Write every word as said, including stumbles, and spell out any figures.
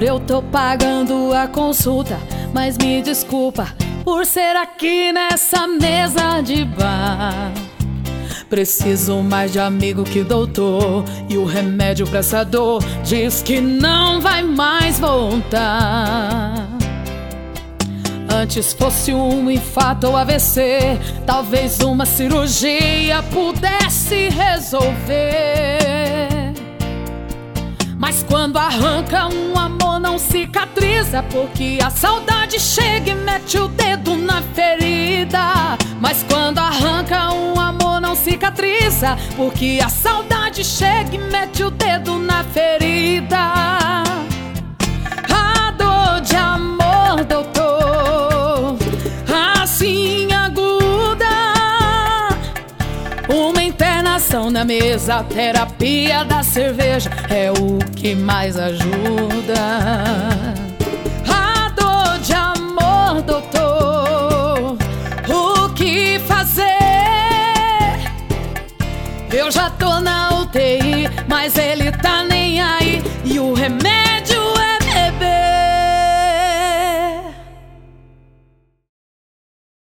Doutor, eu tô pagando a consulta, mas me desculpa por ser aqui nessa mesa de bar. Preciso mais de amigo que doutor, e o remédio pra essa dor diz que não vai mais voltar. Antes fosse um infarto ou A V C, talvez uma cirurgia pudesse resolver. Mas quando arranca um amor não cicatriza, porque a saudade chega e mete o dedo na ferida. Mas quando arranca um amor não cicatriza, porque a saudade chega e mete o dedo na ferida. A dor de amor, doutor, assim aguda, uma internação na mesa, terapia da cerveja é o que mais ajuda. A dor de amor, doutor, o que fazer? Eu já tô na U T I, mas ele tá nem aí, e o remédio